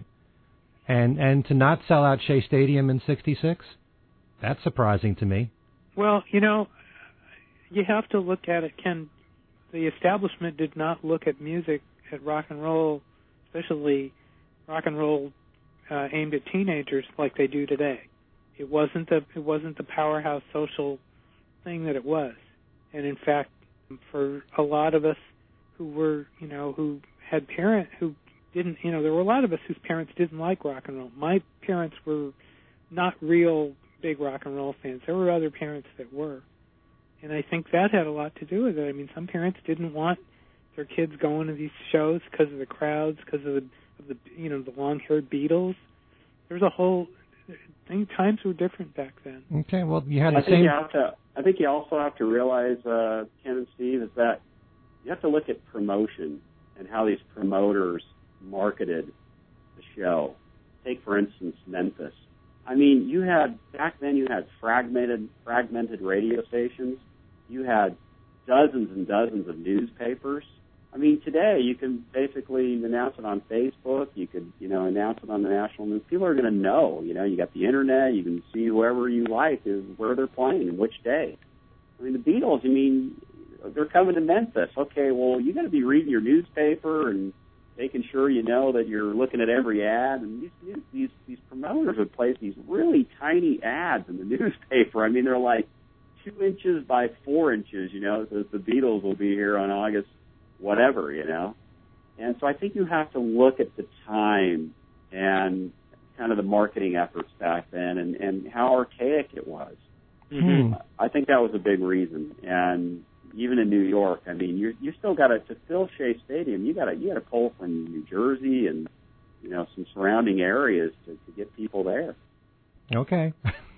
And and to not sell out Shea Stadium in sixty-six, that's surprising to me. Well, you know, you have to look at it, Ken. The establishment did not look at music, at rock and roll, especially rock and roll uh, aimed at teenagers like they do today. It wasn't the it wasn't the powerhouse social thing that it was. And in fact, for a lot of us who were, you know, who had parents who didn't, you know, there were a lot of us whose parents didn't like rock and roll. My parents were not real big rock and roll fans. There were other parents that were. And I think that had a lot to do with it. I mean, some parents didn't want their kids going to these shows because of the crowds, because of the, of the, you know, the long-haired Beatles. There's a whole thing. Times were different back then. Okay, well, you had the I same. Think you have to, I think you also have to realize, uh, Ken and Steve, is that you have to look at promotion and how these promoters marketed the show. Take, for instance, Memphis. I mean, you had, back then you had fragmented, fragmented radio stations. You had dozens and dozens of newspapers. I mean, today you can basically announce it on Facebook. You could, you know, announce it on the national news. People are going to know, you know, you got the internet. You can see whoever you like is where they're playing and which day. I mean, the Beatles, I mean, they're coming to Memphis. Okay, well, you got to be reading your newspaper and making sure you know that you're looking at every ad. And these these these promoters would place these really tiny ads in the newspaper. I mean, they're like two inches by four inches. You know, so the Beatles will be here on August whatever. You know, and so I think you have to look at the time and kind of the marketing efforts back then and and how archaic it was. Mm-hmm. I think that was a big reason. And even in New York, I mean, you you still got to to fill Shea Stadium. You got to you got to pull from New Jersey and you know some surrounding areas to, to get people there. Okay.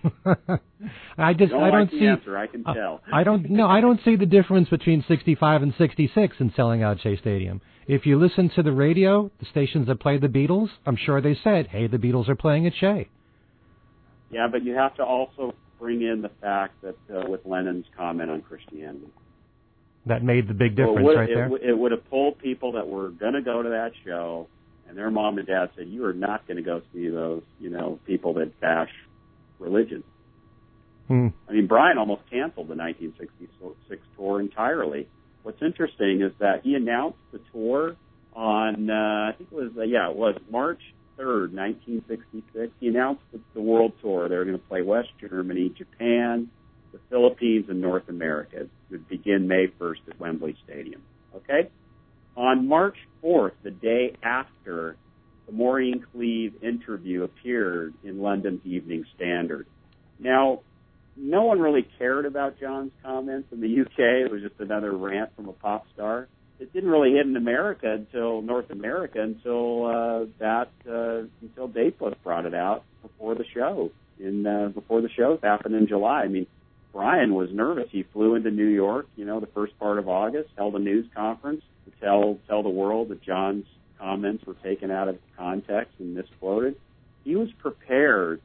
I just don't I don't like the see. Answer, I can uh, tell. I don't no I don't see the difference between sixty-five and sixty-six in selling out Shea Stadium. If you listen to the radio, the stations that play the Beatles, I'm sure they said, "Hey, the Beatles are playing at Shea." Yeah, but you have to also bring in the fact that uh, with Lennon's comment on Christianity. That made the big difference well, it would, right there. It, it would have pulled people that were going to go to that show, and their mom and dad said, "You are not going to go see those, you know, people that bash religion." Hmm. I mean, Brian almost canceled the nineteen sixty-six tour entirely. What's interesting is that he announced the tour on, uh, I think it was, uh, yeah, it was March third, nineteen sixty-six. He announced the, the world tour. They were going to play West Germany, Japan, the Philippines, and North America. It would begin May first at Wembley Stadium. Okay? On March fourth, the day after, the Maureen Cleave interview appeared in London's Evening Standard. Now, no one really cared about John's comments in the U K. It was just another rant from a pop star. It didn't really hit in America until North America until uh, that uh, until Dayflip brought it out before the show. In uh, before the shows happened in July. I mean, Brian was nervous. He flew into New York, you know, the first part of August, held a news conference to tell tell the world that John's comments were taken out of context and misquoted. He was prepared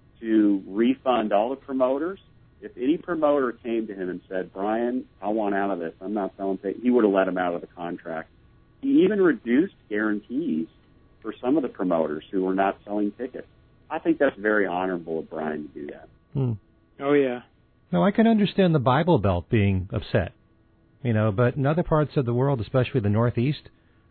to refund all the promoters. If any promoter came to him and said, Brian, I want out of this, I'm not selling tickets, he would have let him out of the contract. He even reduced guarantees for some of the promoters who were not selling tickets. I think that's very honorable of Brian to do that. Hmm. Oh, yeah. No, I can understand the Bible Belt being upset, you know, but in other parts of the world, especially the Northeast,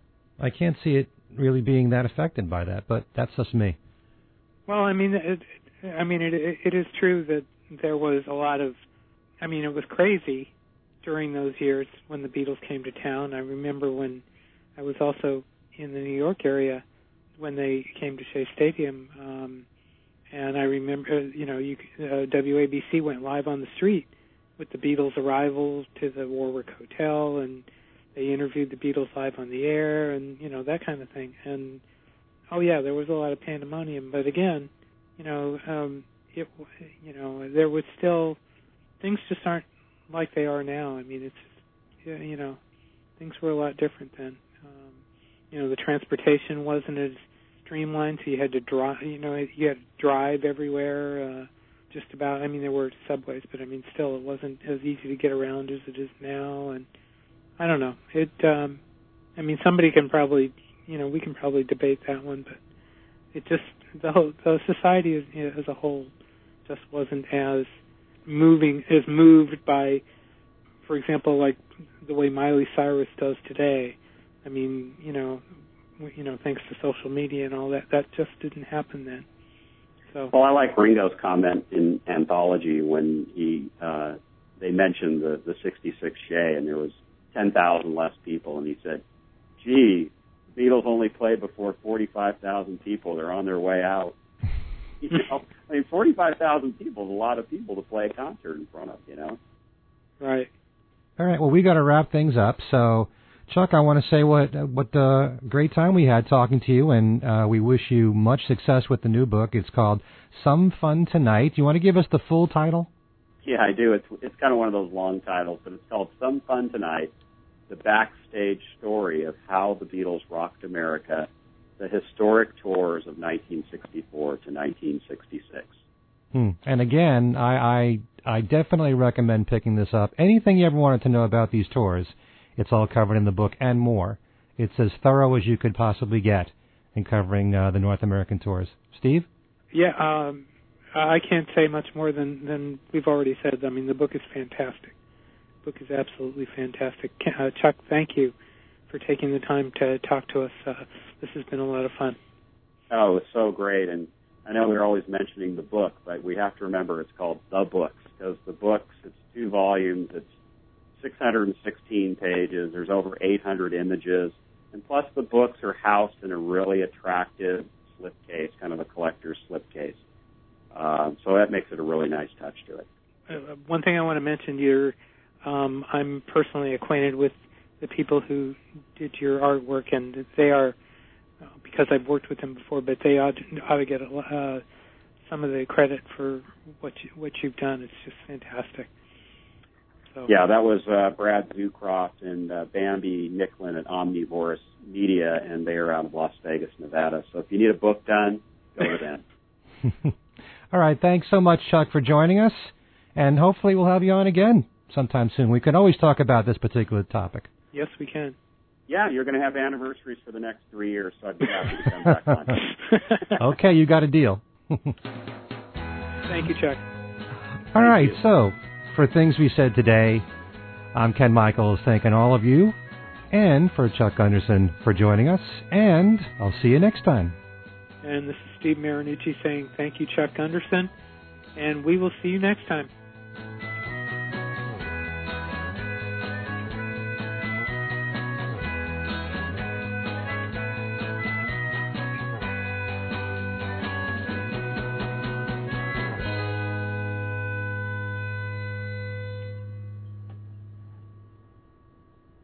I can't see it really being that affected by that, but that's just me. Well, I mean, it, I mean, it, it is true that there was a lot of, I mean, it was crazy during those years when the Beatles came to town. I remember when I was also in the New York area when they came to Shea Stadium, um, and I remember, you know, you, uh, W A B C went live on the street with the Beatles' arrival to the Warwick Hotel, and they interviewed the Beatles live on the air, and, you know, that kind of thing. And, oh, yeah, there was a lot of pandemonium. But, again, you know, um, it, you know, there was still, things just aren't like they are now. I mean, it's, you know, things were a lot different then. Um, you know, the transportation wasn't as streamlined, so you had to drive, you know, you had to drive everywhere, uh, just about. I mean, there were subways, but, I mean, still, it wasn't as easy to get around as it is now. And I don't know. It, um, I mean, somebody can probably, you know, we can probably debate that one, but it just, the whole, the society as, you know, as a whole just wasn't as moving, as moved by, for example, like the way Miley Cyrus does today. I mean, you know, you know, thanks to social media and all that, that just didn't happen then. So. Well, I like Ringo's comment in Anthology when he uh, they mentioned the, the sixty-six Shea, and there was ten thousand less people, and he said, gee, the Beatles only played before forty-five thousand people. They're on their way out. You know, I mean, forty-five thousand people is a lot of people to play a concert in front of, you know. Right. All right, well, we got to wrap things up, so Chuck, I want to say what what a great time we had talking to you, and uh, we wish you much success with the new book. It's called Some Fun Tonight. Do you want to give us the full title? Yeah, I do. It's it's kind of one of those long titles, but it's called Some Fun Tonight, the backstage story of how the Beatles rocked America, the historic tours of nineteen sixty-four to nineteen sixty-six. Hmm. And again, I, I I definitely recommend picking this up. Anything you ever wanted to know about these tours, it's all covered in the book and more. It's as thorough as you could possibly get in covering uh, the North American tours. Steve? Yeah, um, I can't say much more than, than we've already said. I mean, the book is fantastic. The book is absolutely fantastic. Uh, Chuck, thank you for taking the time to talk to us. Uh, this has been a lot of fun. Oh, it's so great. And I know we're always mentioning the book, but we have to remember it's called The Books, because the books, it's two volumes, it's six hundred sixteen pages, there's over eight hundred images, and plus the books are housed in a really attractive slipcase, kind of a collector's slipcase. Uh, so that makes it a really nice touch to it. Uh, one thing I want to mention, you're, um, I'm personally acquainted with the people who did your artwork, and they are, uh, because I've worked with them before, but they ought to, ought to get a, uh, some of the credit for what you, what you've done. It's just fantastic. So. Yeah, that was uh, Brad Zucroft and uh, Bambi Nicklin at Omnivorous Media, and they are out of Las Vegas, Nevada. So if you need a book done, go to them. All right, thanks so much, Chuck, for joining us, and hopefully we'll have you on again sometime soon. We can always talk about this particular topic. Yes, we can. Yeah, you're going to have anniversaries for the next three years, so I'd be happy to come back on. Okay, you got a deal. Thank you, Chuck. All Thank right, you. so for things we said today, I'm Ken Michaels thanking all of you, and for Chuck Gunderson for joining us, and I'll see you next time. And this is Steve Marinucci saying thank you, Chuck Gunderson, and we will see you next time.